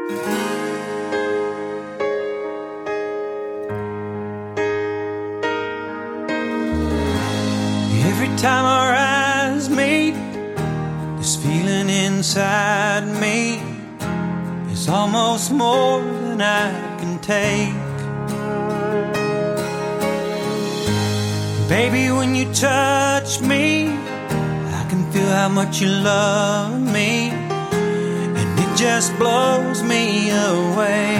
Every time our eyes meet, this feeling inside me is almost more than I can take. Baby, when you touch me, I can feel how much you love me, and it just blows me away.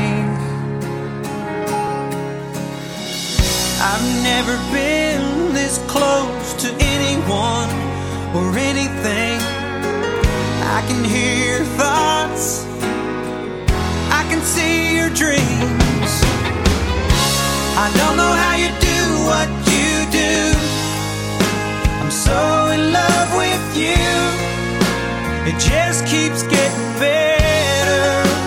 I've never been this close to anyone or anything. I can hear your thoughts, I can see your dreams. I don't know how you do what you do. I'm so in love with you. It just keeps getting better.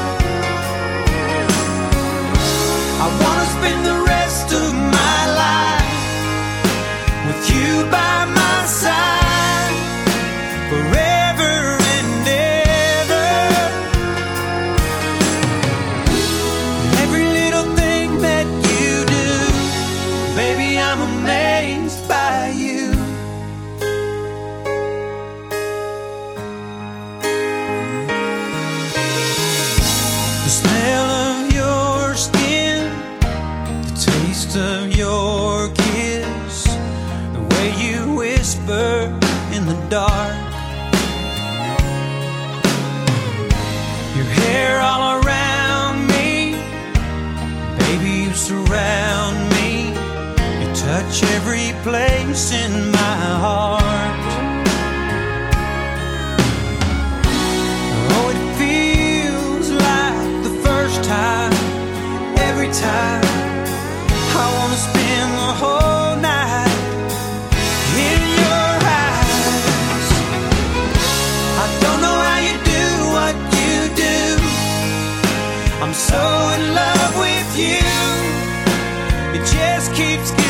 I wanna spend the rest of my life with you by my side, forever and ever. Every little thing that you do, baby, I'm amazed by you. The smell of your skin, the taste of your kiss, the way you whisper in the dark, your hair all around me, baby, you surround me. You touch every place in my heart. Oh, it feels like the first time, every time. I wanna spend the whole night in your eyes. I don't know how you do what you do. I'm so in love with you. It just keeps